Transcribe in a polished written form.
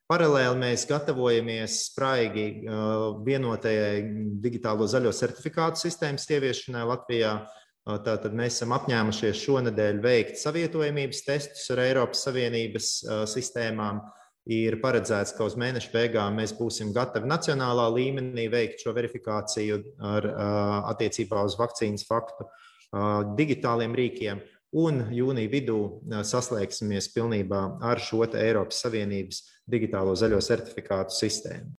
Paralēli mēs gatavojamies spraigi vienotajai digitālo zaļo certifikātu sistēmas ieviešanai Latvijā. Tātad mēs esam apņēmušies šonedēļ veikt savietojamības testus ar Eiropas Savienības sistēmām. Ir paredzēts, ka uz mēneša beigām mēs būsim gatavi nacionālā līmenī veikt šo verifikāciju attiecībā uz vakcīnas faktu digitāliem rīkiem, un jūnija vidū saslēgsimies pilnībā ar šo Eiropas Savienības digitālo zaļo certifikātu sistēmu.